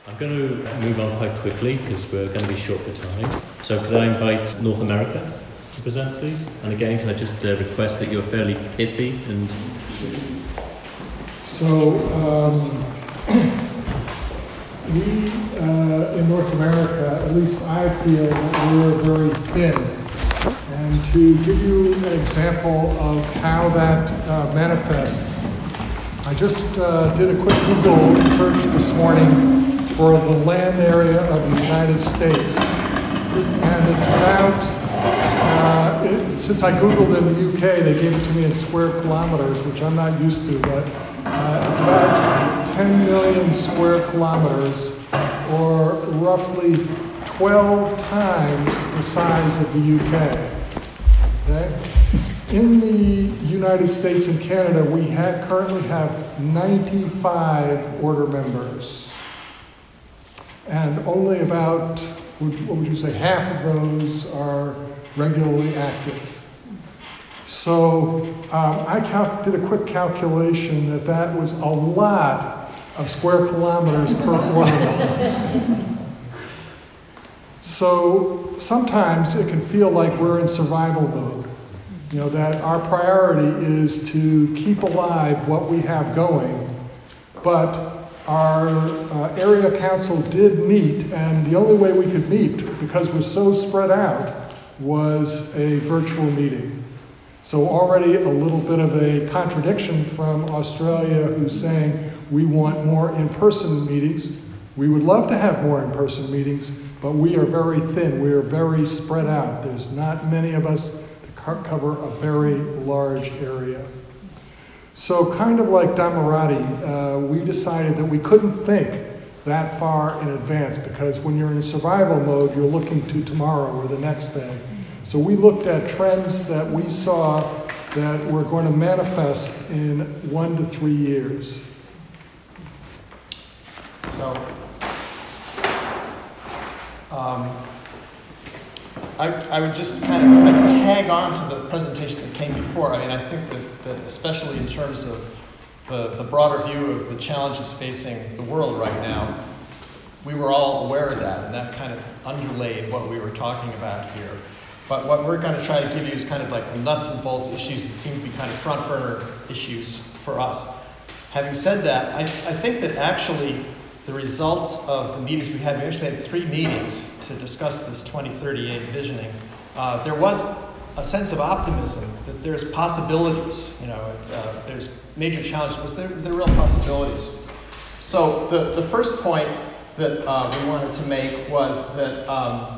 I'm going to move on quite quickly because we're going to be short for time. So could I invite North America to present, please? And again, can I just request that you're fairly pithy and... So, we in North America, at least I feel that we're very thin. And to give you an example of how that manifests, I just did a quick Google search this morning for the land area of the United States. And it's about, since I Googled in the UK, they gave it to me in square kilometers, which I'm not used to, but it's about 10 million square kilometers, or roughly 12 times the size of the UK. Okay? In the United States and Canada, we currently have 95 order members. And only about, what would you say, half of those are regularly active. So I did a quick calculation that was a lot of square kilometers per order member. So sometimes it can feel like we're in survival mode. You know, that our priority is to keep alive what we have going, but our area council did meet, and the only way we could meet, because we're so spread out, was a virtual meeting. So already a little bit of a contradiction from Australia, who's saying we want more in-person meetings. We would love to have more in-person meetings, but we are very thin. We are very spread out. There's not many of us to cover a very large area. So kind of like Dhammarathi, we decided that we couldn't think that far in advance, because when you're in survival mode, you're looking to tomorrow or the next day. So we looked at trends that we saw that were going to manifest in 1 to 3 years. So, I would just kind of tag on to the presentation that came before. I mean, I think that especially in terms of the broader view of the challenges facing the world right now, we were all aware of that, and that kind of underlaid what we were talking about here. But what we're going to try to give you is kind of like the nuts and bolts issues that seem to be kind of front burner issues for us. Having said that, I think that actually the results of the meetings we actually had 3 meetings to discuss this 2038 visioning. There was a sense of optimism that there's possibilities, there's major challenges, but there are real possibilities. So the first point that we wanted to make was that,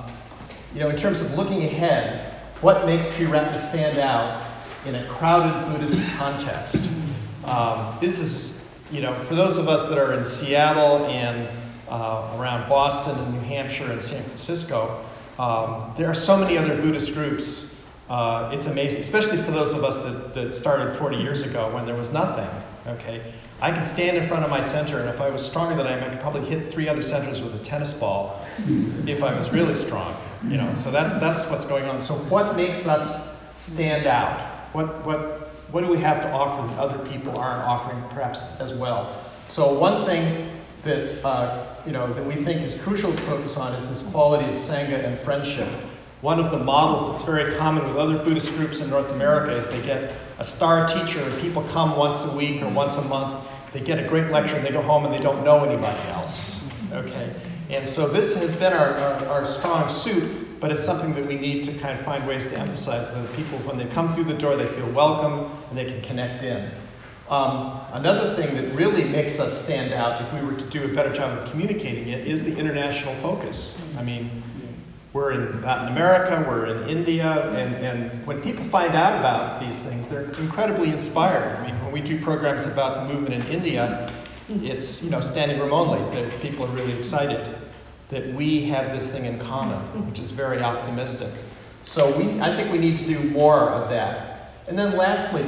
in terms of looking ahead, what makes Tri Ratna stand out in a crowded Buddhist context? This is, for those of us that are in Seattle and around Boston and New Hampshire and San Francisco, there are so many other Buddhist groups. It's amazing, especially for those of us that started 40 years ago when there was nothing, okay? I could stand in front of my center, and if I was stronger than I am, I could probably hit 3 other centers with a tennis ball if I was really strong, So that's what's going on. So what makes us stand out? What do we have to offer that other people aren't offering perhaps as well? So one thing that that we think is crucial to focus on is this quality of Sangha and friendship. One of the models that's very common with other Buddhist groups in North America is they get a star teacher and people come once a week or once a month. They get a great lecture and they go home and they don't know anybody else. Okay? And so this has been our strong suit, but it's something that we need to kind of find ways to emphasize, that people, when they come through the door, they feel welcome and they can connect in. Another thing that really makes us stand out, if we were to do a better job of communicating it, is the international focus. I mean, we're in Latin America, we're in India, and when people find out about these things, they're incredibly inspired. I mean, when we do programs about the movement in India, it's, standing room only, that people are really excited that we have this thing in common, which is very optimistic. So I think we need to do more of that. And then lastly,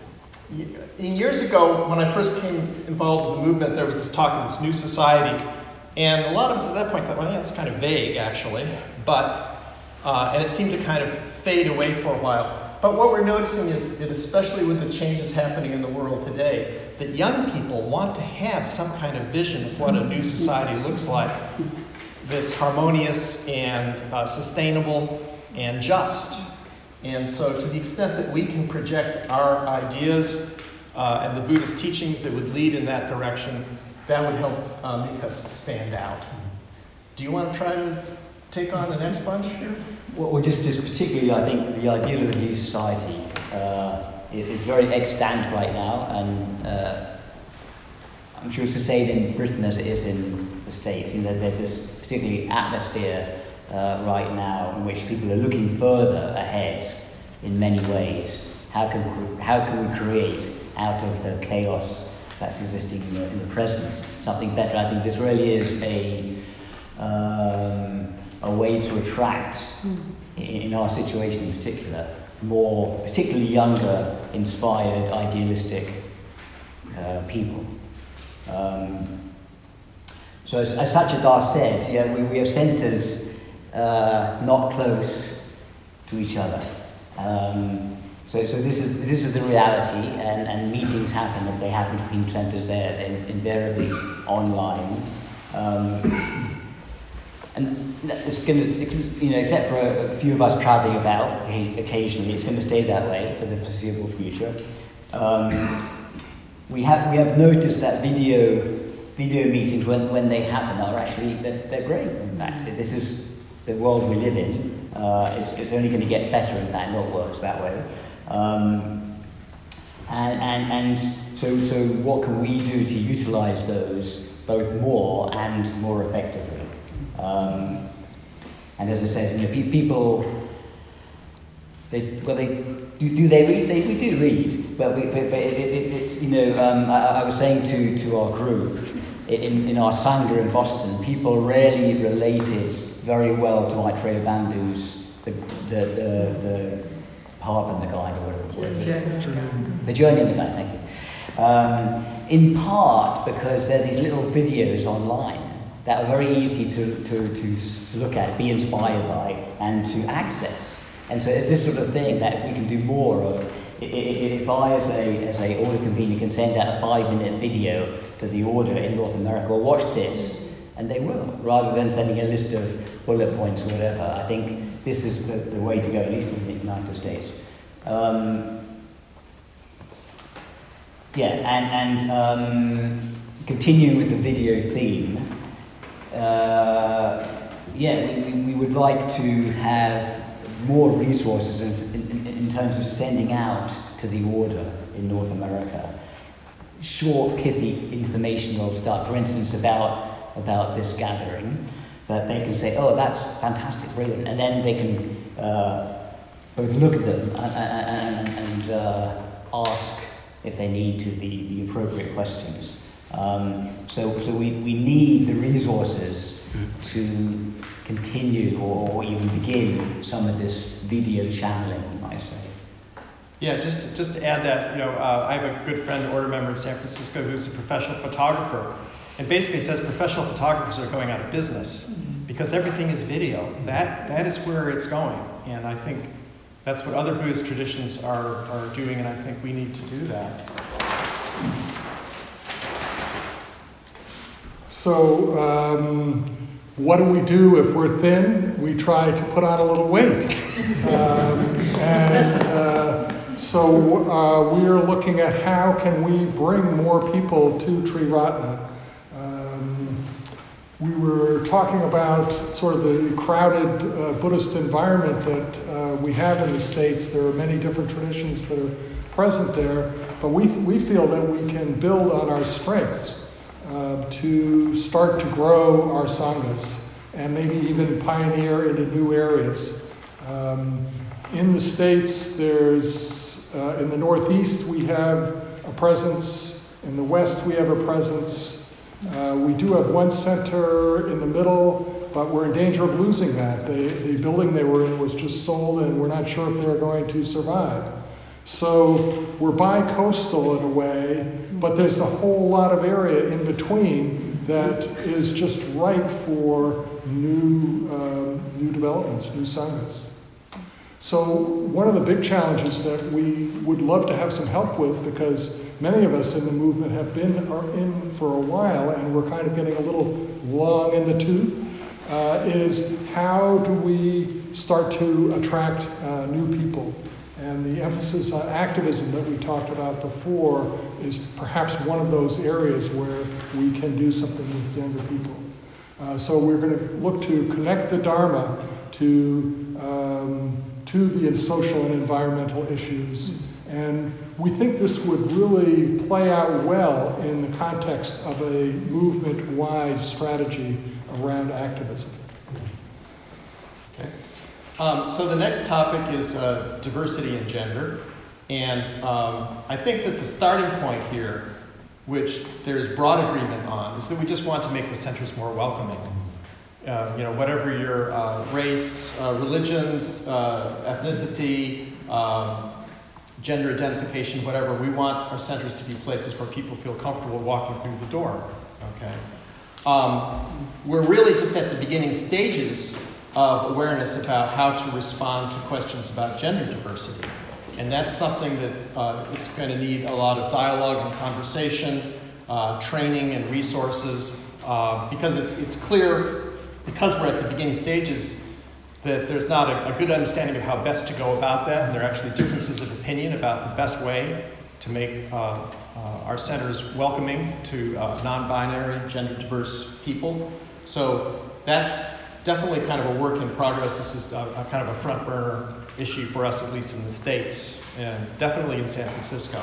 years ago, when I first came involved with the movement, there was this talk of this new society. And a lot of us at that point thought, well, yeah, it's kind of vague, actually. But, and it seemed to kind of fade away for a while. But what we're noticing is that, especially with the changes happening in the world today, that young people want to have some kind of vision of what a new society looks like that's harmonious and sustainable and just. And so to the extent that we can project our ideas and the Buddhist teachings that would lead in that direction, that would help make us stand out. Do you want to try to take on the next bunch here? Well, just particularly, I think the idea of the new society is very extant right now, and I'm sure it's the same in Britain as it is in the States. You know, there's this particularly atmosphere right now in which people are looking further ahead in many ways. How can we create out of the chaos that's existing in the present something better? I think this really is a way to attract, in our situation in particular, more, particularly younger, inspired, idealistic people. So as Satchitar said, yeah, we have centres not close to each other. So this is the reality, and meetings happen. If they happen between centres, they're invariably online. And it's going to, except for a few of us travelling about occasionally, it's going to stay that way for the foreseeable future. We have noticed that video meetings, when they happen, are actually they're great. In fact, this is the world we live in. It's only going to get better. In fact, not worse that way. And so what can we do to utilise those both more and more effectively? And as I said, people, they read? We do read, but it's I was saying to our group in our Sangha in Boston, people really related very well to Maitreya Bandhu's the Path and the Guide, or whatever it was. The Journey in the Guide, thank you. In part because there are these little videos online that are very easy to look at, be inspired by, and to access. And so it's this sort of thing that if we can do more of, if I as a order convener can send out a 5-minute video to the order in North America, well, watch this, and they will, rather than sending a list of bullet points or whatever. I think this is the way to go, at least in the United States. Continuing with the video theme, we would like to have more resources in terms of sending out to the order in North America short, pithy, informational stuff, for instance, about this gathering, that they can say, oh, that's fantastic, brilliant, and then they can both look at them and ask, if they need to, the appropriate questions. So we need the resources to continue or even begin some of this video channeling, you might say. Yeah, just to add that, I have a good friend, order member in San Francisco, who's a professional photographer, and basically says professional photographers are going out of business because everything is video. That is where it's going, and I think that's what other Buddhist traditions are doing, and I think we need to do that. So, what do we do if we're thin? We try to put on a little weight. So we are looking at how can we bring more people to Triratna. We were talking about sort of the crowded Buddhist environment that we have in the States. There are many different traditions that are present there, but we feel that we can build on our strengths to start to grow our sanghas and maybe even pioneer into new areas. In the States, there's in the Northeast we have a presence. In the West we have a presence. We do have one center in the middle, but we're in danger of losing that. The building they were in was just sold, and we're not sure if they're going to survive. So we're bi-coastal in a way, but there's a whole lot of area in between that is just ripe for new developments, new sanghas. So one of the big challenges that we would love to have some help with, because many of us in the movement have been in for a while, and we're kind of getting a little long in the tooth, is how do we start to attract new people? And the emphasis on activism that we talked about before is perhaps one of those areas where we can do something with younger people. So we're going to look to connect the Dharma to the social and environmental issues. And we think this would really play out well in the context of a movement-wide strategy around activism. Okay. So the next topic is diversity and gender. And I think that the starting point here, which there's broad agreement on, is that we just want to make the centers more welcoming. Whatever your race, religions, ethnicity, gender identification, whatever, we want our centers to be places where people feel comfortable walking through the door. Okay. We're really just at the beginning stages of awareness about how to respond to questions about gender diversity. And that's something that it's going to need a lot of dialogue and conversation, training and resources, because it's clear, because we're at the beginning stages, that there's not a good understanding of how best to go about that, and there are actually differences of opinion about the best way to make our centers welcoming to non-binary, gender-diverse people. So that's definitely kind of a work in progress. This is a kind of a front burner issue for us, at least in the States, and definitely in San Francisco.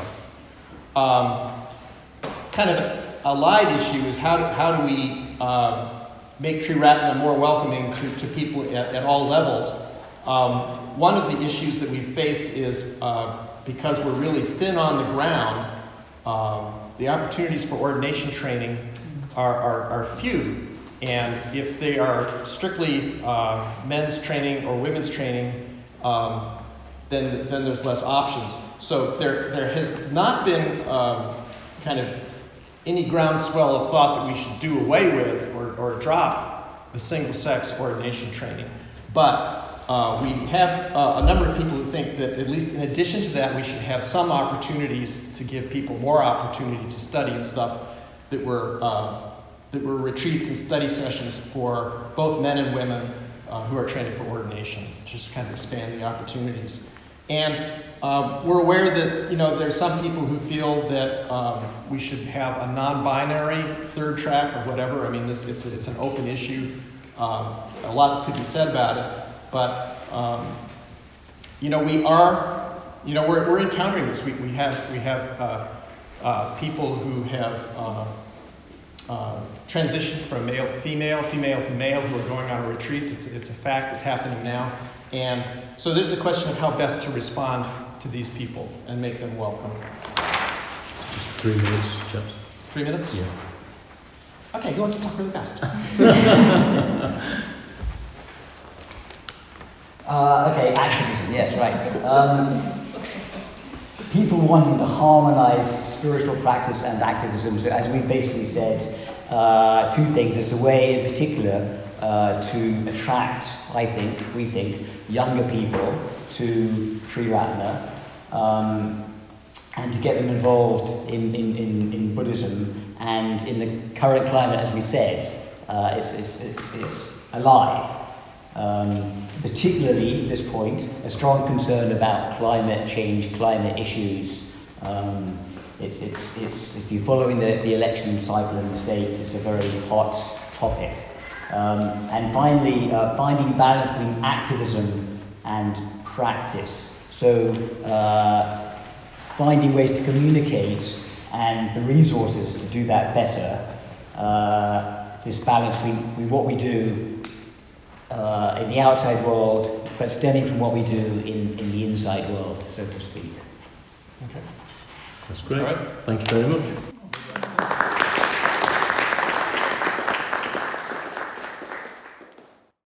Kind of a allied issue is how do we make Triratna more welcoming to people at all levels. One of the issues that we've faced is because we're really thin on the ground, the opportunities for ordination training are few. And if they are strictly men's training or women's training, then there's less options. So there has not been kind of any groundswell of thought that we should do away with or drop the single-sex ordination training. But we have a number of people who think that, at least in addition to that, we should have some opportunities to give people more opportunity to study and stuff that were retreats and study sessions for both men and women who are training for ordination, just kind of expand the opportunities. And we're aware that there's some people who feel that we should have a non-binary third track or whatever. I mean, it's an open issue. A lot could be said about it, but we're encountering this. We have people who have transitioned from male to female to male who are going on retreats. It's a fact. It's happening now. And so there's a question of how best to respond to these people and make them welcome. Just 3 minutes, chaps. 3 minutes? Yeah. Okay, who wants to talk really fast? Okay, activism, yes, right. People wanting to harmonize spiritual practice and activism. So as we basically said, two things. There's a way in particular to attract, we think, younger people to Triratna, and to get them involved in Buddhism. And in the current climate, as we said, it's alive. Particularly at this point, a strong concern about climate change, climate issues. It's if you're following the election cycle in the States, it's a very hot topic. And finally, finding balance between activism and practice. So finding ways to communicate and the resources to do that better. This balance between what we do in the outside world, but stemming from what we do in the inside world, so to speak. Okay. That's great. All right. Thank you very much.